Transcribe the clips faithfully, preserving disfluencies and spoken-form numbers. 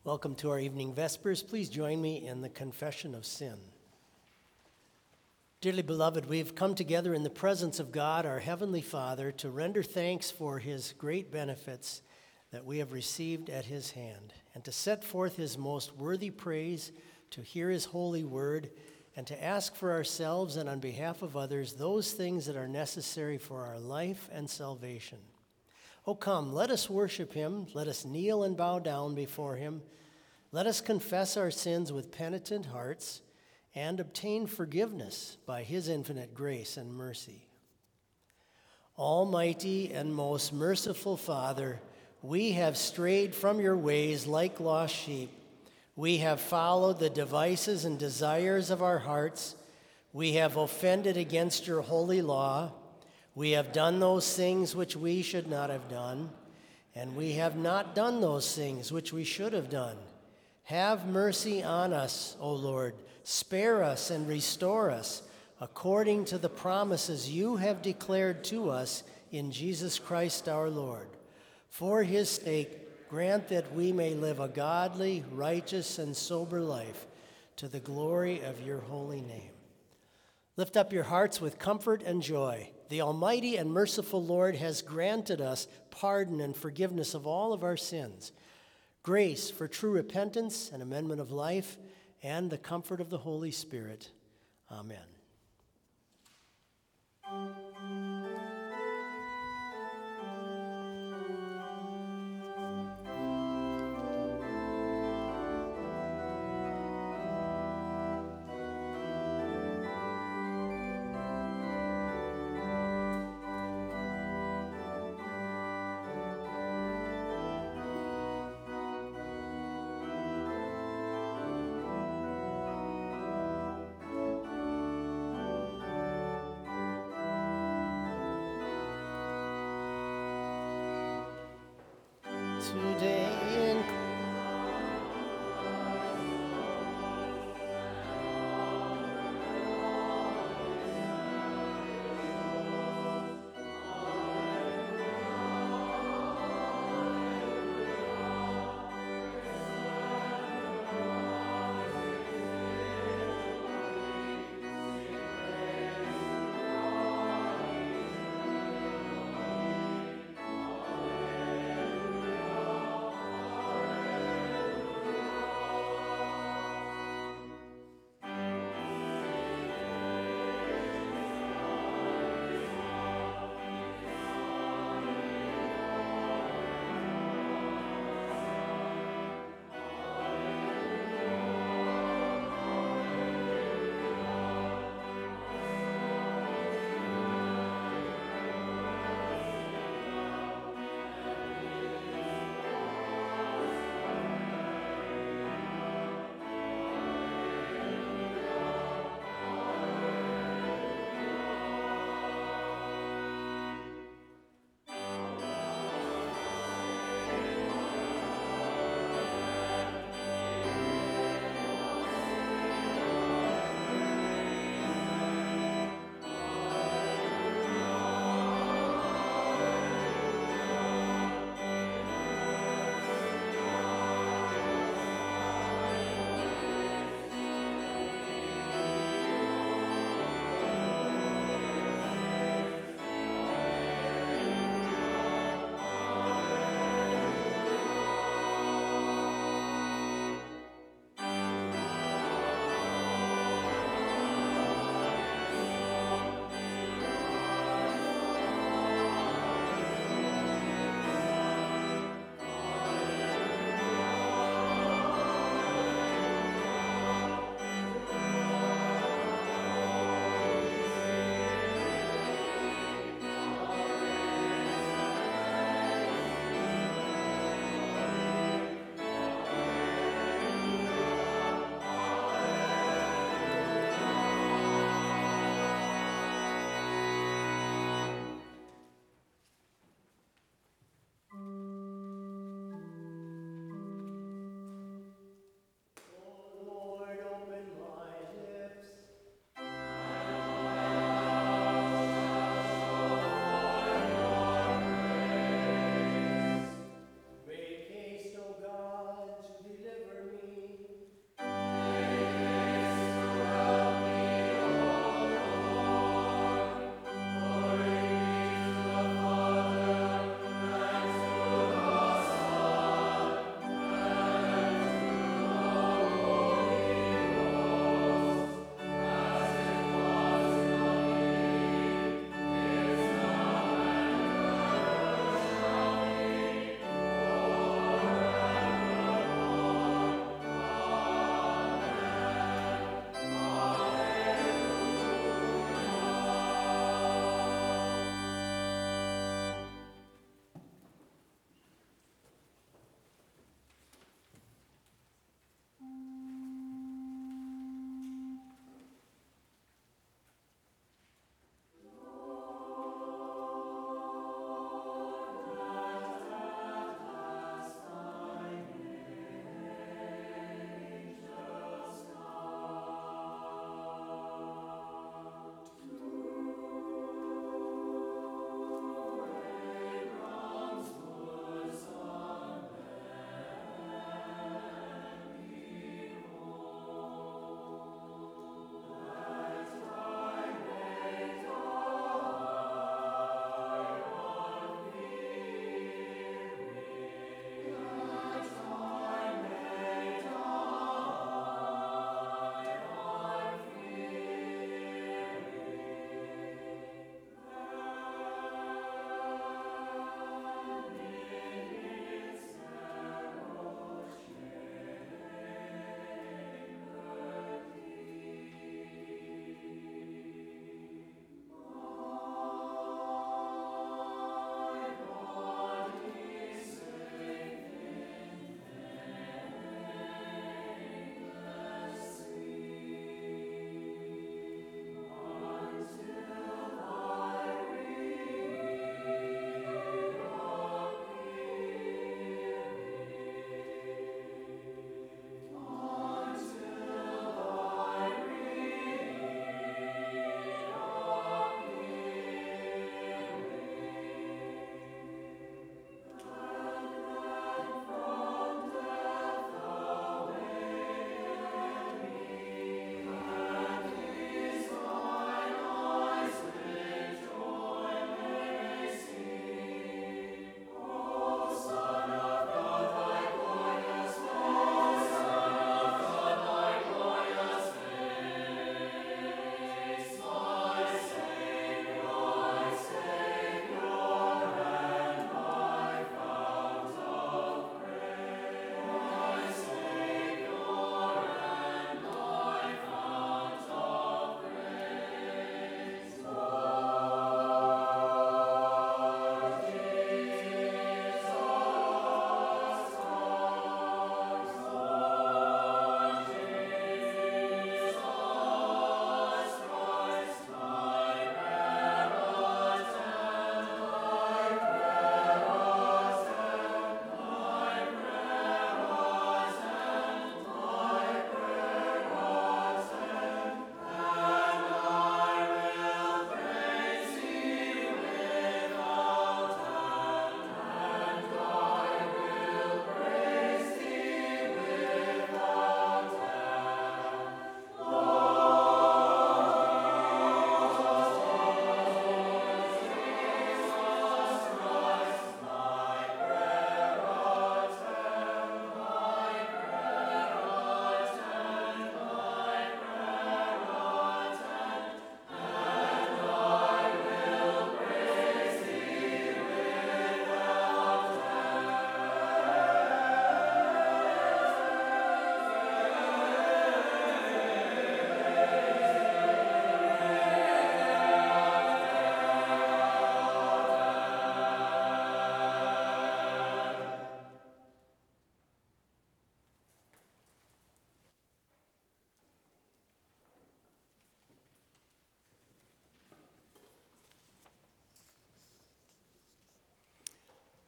Welcome to our evening Vespers. Please join me in the confession of sin. Dearly beloved, we've come together in the presence of God, our Heavenly Father, to render thanks for His great benefits that we have received at His hand, and to set forth His most worthy praise, to hear His holy word, and to ask for ourselves and on behalf of others those things that are necessary for our life and salvation. Oh, come, let us worship Him. Let us kneel and bow down before Him. Let us confess our sins with penitent hearts and obtain forgiveness by His infinite grace and mercy. Almighty and most merciful Father, we have strayed from your ways like lost sheep. We have followed the devices and desires of our hearts. We have offended against your holy law. We have done those things which we should not have done, and we have not done those things which we should have done. Have mercy on us, O Lord. Spare us and restore us according to the promises you have declared to us in Jesus Christ our Lord. For His sake, grant that we may live a godly, righteous, and sober life to the glory of your holy name. Lift up your hearts with comfort and joy. The Almighty and merciful Lord has granted us pardon and forgiveness of all of our sins, grace for true repentance and amendment of life, and the comfort of the Holy Spirit. Amen.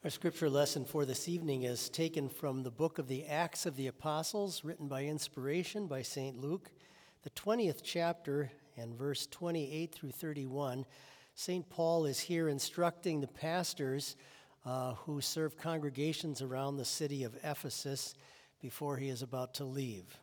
Our scripture lesson for this evening is taken from the book of the Acts of the Apostles, written by inspiration by Saint Luke, the twentieth chapter and verse twenty-eight through thirty-one. Saint Paul is here instructing the pastors uh, who serve congregations around the city of Ephesus before he is about to leave.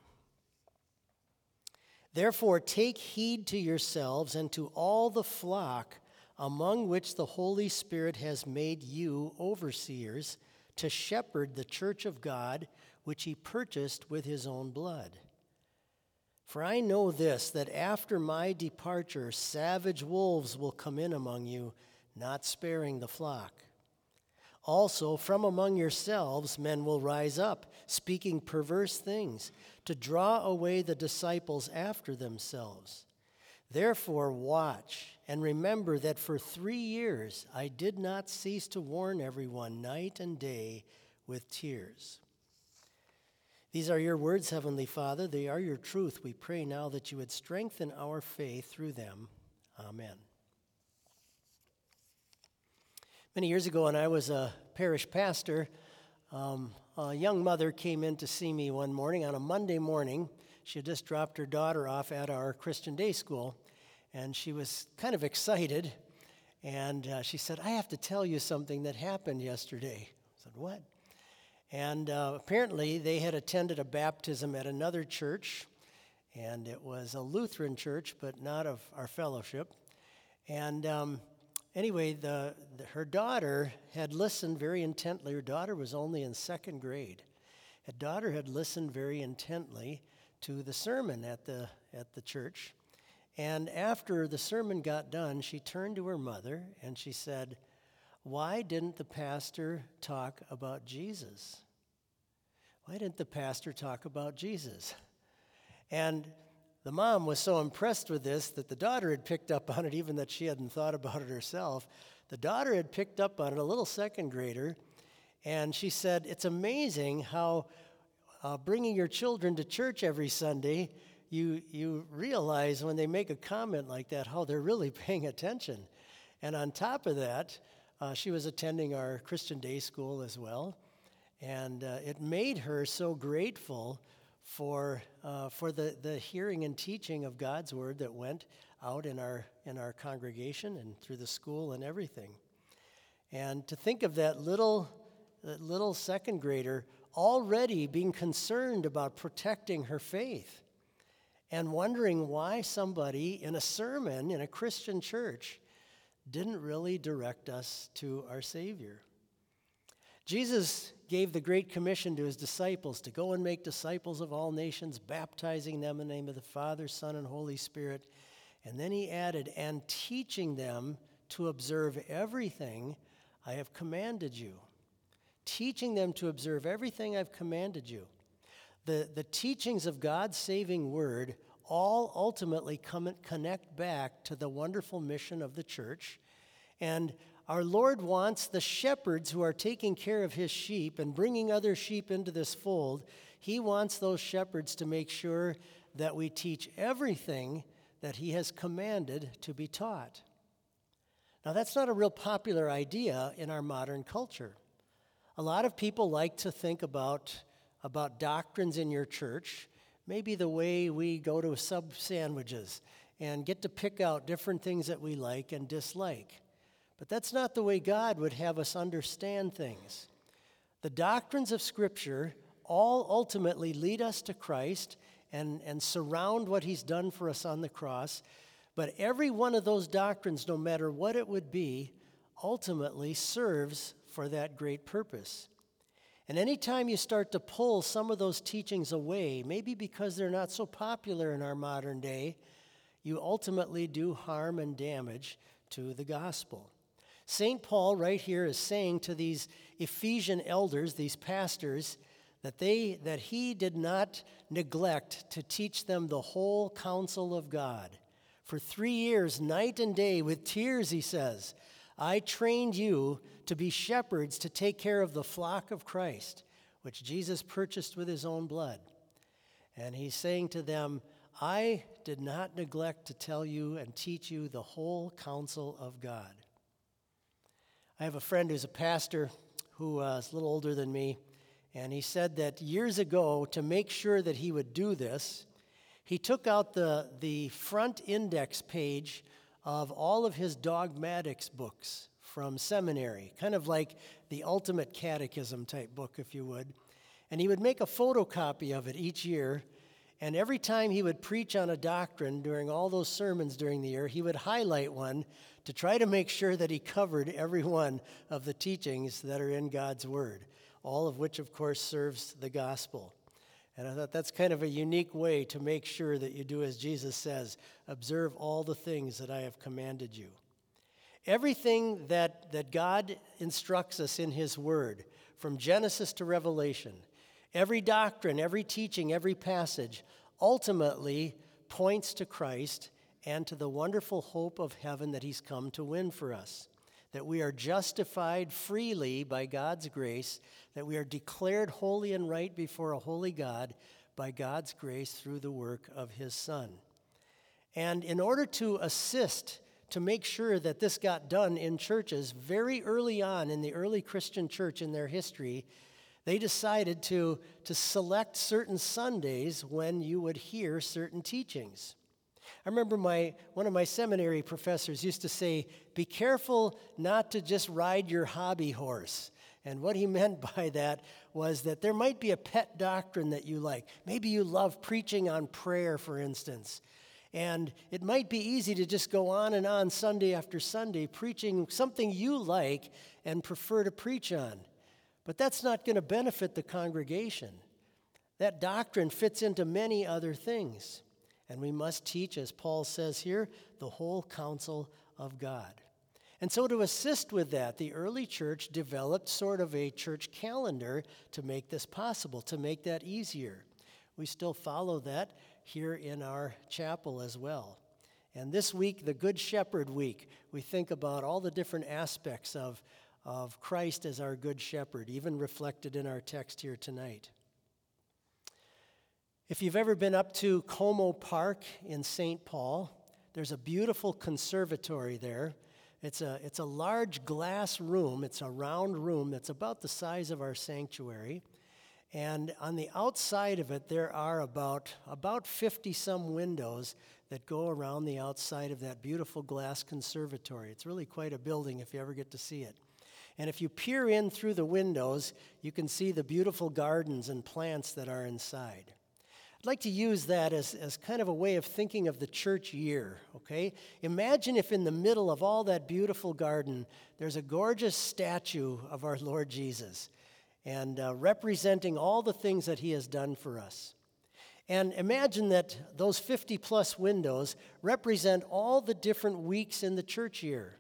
Therefore, take heed to yourselves and to all the flock among which the Holy Spirit has made you overseers to shepherd the church of God, which he purchased with his own blood. For I know this, that after my departure, savage wolves will come in among you, not sparing the flock. Also, from among yourselves men will rise up, speaking perverse things, to draw away the disciples after themselves. Therefore, watch and remember that for three years I did not cease to warn everyone night and day with tears. These are your words, Heavenly Father. They are your truth. We pray now that you would strengthen our faith through them. Amen. Many years ago, when I was a parish pastor, um, a young mother came in to see me one morning on a Monday morning. She had just dropped her daughter off at our Christian day school, and she was kind of excited. And uh, she said, "I have to tell you something that happened yesterday." I said, "What?" And uh, apparently they had attended a baptism at another church, and it was a Lutheran church, but not of our fellowship. And um, anyway, the, the her daughter had listened very intently. Her daughter was only in second grade. Her daughter had listened very intently to the sermon at the at the church. And after the sermon got done, she turned to her mother and she said, "Why didn't the pastor talk about Jesus? Why didn't the pastor talk about Jesus?" And the mom was so impressed with this that the daughter had picked up on it, even that she hadn't thought about it herself. The daughter had picked up on it, a little second grader, and she said, "It's amazing how uh, bringing your children to church every Sunday, you you realize when they make a comment like that, how they're really paying attention." And on top of that, uh, she was attending our Christian day school as well, and uh, it made her so grateful for uh, for the, the hearing and teaching of God's word that went out in our in our congregation and through the school and everything. And to think of that little that little second grader already being concerned about protecting her faith and wondering why somebody in a sermon in a Christian church didn't really direct us to our Savior. Jesus gave the Great Commission to his disciples to go and make disciples of all nations, baptizing them in the name of the Father, Son, and Holy Spirit. And then he added, "and teaching them to observe everything I have commanded you." Teaching them to observe everything I've commanded you. The, the teachings of God's saving word all ultimately come, connect back to the wonderful mission of the church. And our Lord wants the shepherds who are taking care of his sheep and bringing other sheep into this fold, he wants those shepherds to make sure that we teach everything that he has commanded to be taught. Now, that's not a real popular idea in our modern culture. A lot of people like to think about, about doctrines in your church, maybe the way we go to sub sandwiches and get to pick out different things that we like and dislike. But that's not the way God would have us understand things. The doctrines of Scripture all ultimately lead us to Christ and, and surround what he's done for us on the cross. But every one of those doctrines, no matter what it would be, ultimately serves for that great purpose. And anytime you start to pull some of those teachings away, maybe because they're not so popular in our modern day, you ultimately do harm and damage to the gospel. Saint Paul right here is saying to these Ephesian elders, these pastors, that they that he did not neglect to teach them the whole counsel of God. For three years, night and day, with tears, he says, I trained you to be shepherds to take care of the flock of Christ, which Jesus purchased with his own blood. And he's saying to them, I did not neglect to tell you and teach you the whole counsel of God. I have a friend who's a pastor who uh, is a little older than me, and he said that years ago, to make sure that he would do this, he took out the, the front index page of all of his dogmatics books from seminary, kind of like the ultimate catechism type book, if you would. And he would make a photocopy of it each year, and every time he would preach on a doctrine during all those sermons during the year, he would highlight one to try to make sure that he covered every one of the teachings that are in God's Word, all of which, of course, serves the gospel. And I thought that's kind of a unique way to make sure that you do as Jesus says, observe all the things that I have commanded you. Everything that, that God instructs us in His Word, from Genesis to Revelation, every doctrine, every teaching, every passage, ultimately points to Christ and to the wonderful hope of heaven that He's come to win for us. That we are justified freely by God's grace, that we are declared holy and right before a holy God by God's grace through the work of His Son. And in order to assist, to make sure that this got done in churches, very early on in the early Christian church in their history, they decided to, to select certain Sundays when you would hear certain teachings. I remember my one of my seminary professors used to say, be careful not to just ride your hobby horse. And what he meant by that was that there might be a pet doctrine that you like. Maybe you love preaching on prayer, for instance. And it might be easy to just go on and on Sunday after Sunday preaching something you like and prefer to preach on. But that's not going to benefit the congregation. That doctrine fits into many other things. And we must teach, as Paul says here, the whole counsel of God. And so to assist with that, the early church developed sort of a church calendar to make this possible, to make that easier. We still follow that here in our chapel as well. And this week, the Good Shepherd Week, we think about all the different aspects of, of Christ as our Good Shepherd, even reflected in our text here tonight. If you've ever been up to Como Park in Saint Paul, there's a beautiful conservatory there. It's a, it's a large glass room. It's a round room that's about the size of our sanctuary. And on the outside of it, there are about, about fifty-some windows that go around the outside of that beautiful glass conservatory. It's really quite a building if you ever get to see it. And if you peer in through the windows, you can see the beautiful gardens and plants that are inside. I'd like to use that as, as kind of a way of thinking of the church year, okay? Imagine if in the middle of all that beautiful garden, there's a gorgeous statue of our Lord Jesus, and uh, representing all the things that He has done for us. And imagine that those fifty-plus windows represent all the different weeks in the church year.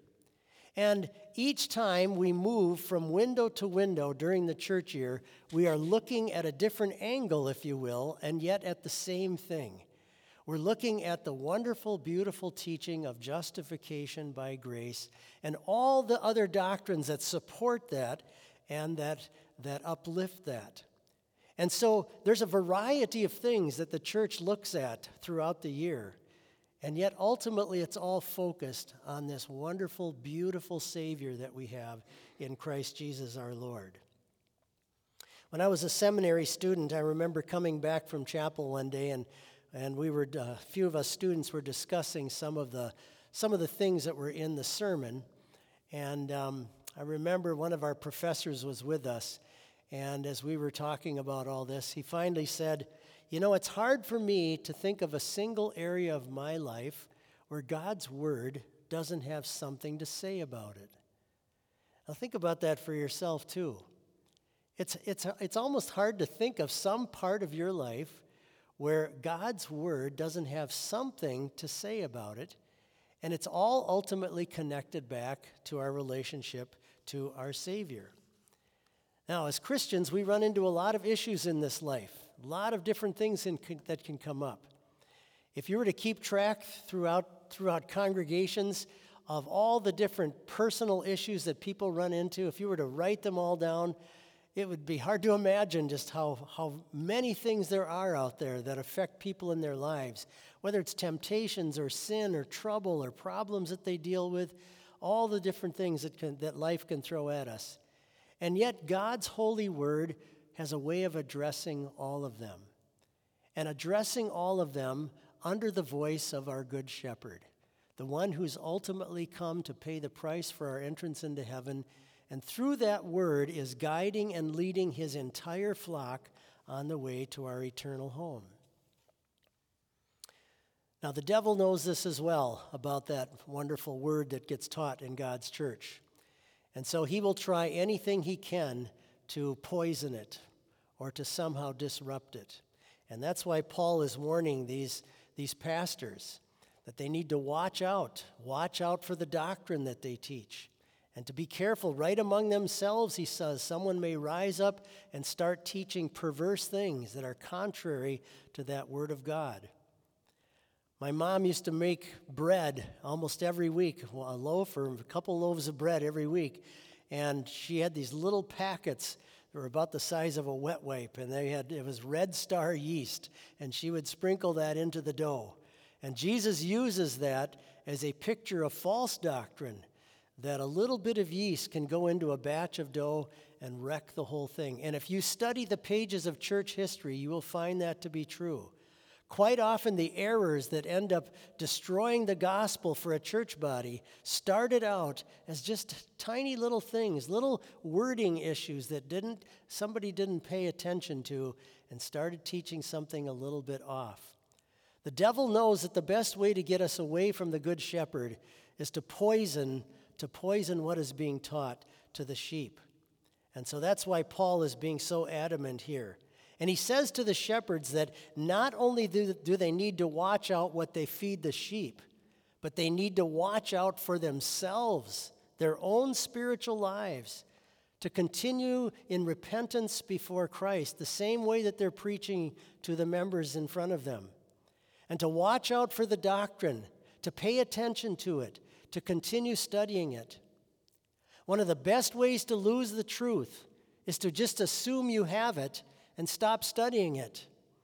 And each time we move from window to window during the church year, we are looking at a different angle, if you will, and yet at the same thing. We're looking at the wonderful, beautiful teaching of justification by grace and all the other doctrines that support that and that, that uplift that. And so there's a variety of things that the church looks at throughout the year. And yet, ultimately, it's all focused on this wonderful, beautiful Savior that we have in Christ Jesus our Lord. When I was a seminary student, I remember coming back from chapel one day, and, and we were uh, a few of us students were discussing some of the some of the things that were in the sermon. And um, I remember one of our professors was with us, and as we were talking about all this, he finally said, you know, it's hard for me to think of a single area of my life where God's Word doesn't have something to say about it. Now think about that for yourself too. It's, it's, it's almost hard to think of some part of your life where God's Word doesn't have something to say about it, and it's all ultimately connected back to our relationship to our Savior. Now, as Christians, we run into a lot of issues in this life. A lot of different things in, that can come up. If you were to keep track throughout, throughout congregations of all the different personal issues that people run into, if you were to write them all down, it would be hard to imagine just how, how many things there are out there that affect people in their lives, whether it's temptations or sin or trouble or problems that they deal with, all the different things that, can, that life can throw at us. And yet God's holy word has a way of addressing all of them, and addressing all of them under the voice of our Good Shepherd, the one who's ultimately come to pay the price for our entrance into heaven, and through that word is guiding and leading his entire flock on the way to our eternal home. Now, the devil knows this as well about that wonderful word that gets taught in God's church. And so he will try anything he can to poison it or to somehow disrupt it. And that's why Paul is warning these, these pastors that they need to watch out, watch out for the doctrine that they teach. And to be careful, right among themselves, he says, someone may rise up and start teaching perverse things that are contrary to that word of God. My mom used to make bread almost every week, a loaf or a couple loaves of bread every week. And she had these little packets that were about the size of a wet wipe, and they had it was Red Star yeast, and she would sprinkle that into the dough. And Jesus uses that as a picture of false doctrine, that a little bit of yeast can go into a batch of dough and wreck the whole thing. And if you study the pages of church history, you will find that to be true. Quite often, the errors that end up destroying the gospel for a church body started out as just tiny little things, little wording issues that didn't somebody didn't pay attention to and started teaching something a little bit off. The devil knows that the best way to get us away from the Good Shepherd is to poison, to poison what is being taught to the sheep. And so that's why Paul is being so adamant here. And he says to the shepherds that not only do, do they need to watch out what they feed the sheep, but they need to watch out for themselves, their own spiritual lives, to continue in repentance before Christ, the same way that they're preaching to the members in front of them. And to watch out for the doctrine, to pay attention to it, to continue studying it. One of the best ways to lose the truth is to just assume you have it and stop studying it.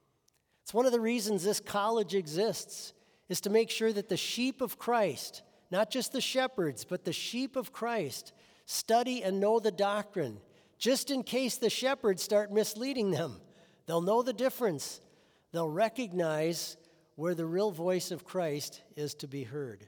It's one of the reasons this college exists, is to make sure that the sheep of Christ, not just the shepherds, but the sheep of Christ, study and know the doctrine, just in case the shepherds start misleading them. They'll know the difference. They'll recognize where the real voice of Christ is to be heard.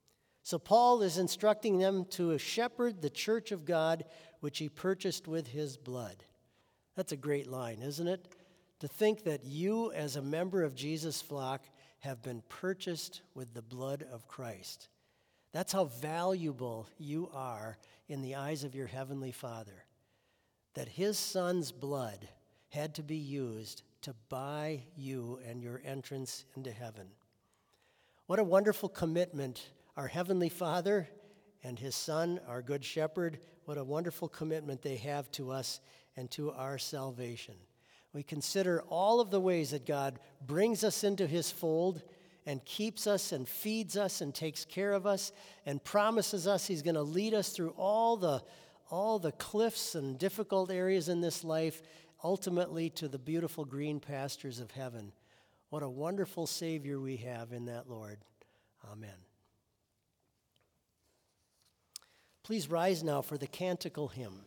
So Paul is instructing them to shepherd the church of God, which he purchased with his blood. That's a great line, isn't it? To think that you, as a member of Jesus' flock, have been purchased with the blood of Christ. That's how valuable you are in the eyes of your heavenly Father. That his Son's blood had to be used to buy you and your entrance into heaven. What a wonderful commitment our heavenly Father and his Son, our Good Shepherd, what a wonderful commitment they have to us and to our salvation. We consider all of the ways that God brings us into his fold and keeps us and feeds us and takes care of us and promises us he's going to lead us through all the, all the cliffs and difficult areas in this life, ultimately to the beautiful green pastures of heaven. What a wonderful Savior we have in that Lord. Amen. Please rise now for the canticle hymn.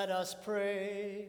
Let us pray.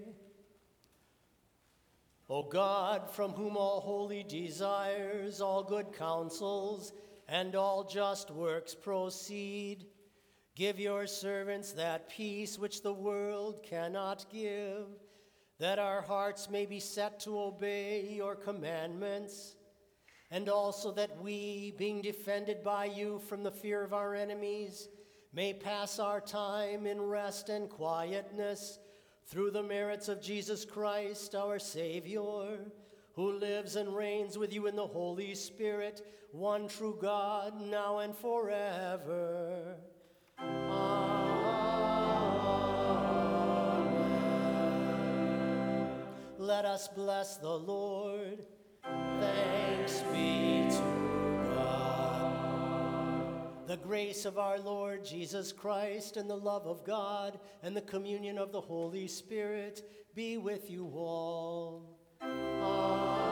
O God, from whom all holy desires, all good counsels, and all just works proceed, give your servants that peace which the world cannot give, that our hearts may be set to obey your commandments, and also that we, being defended by you from the fear of our enemies, may pass our time in rest and quietness through the merits of Jesus Christ, our Savior, who lives and reigns with you in the Holy Spirit, one true God, now and forever. Amen. Let us bless the Lord. Thanks be to God. The grace of our Lord Jesus Christ and the love of God and the communion of the Holy Spirit be with you all. Amen.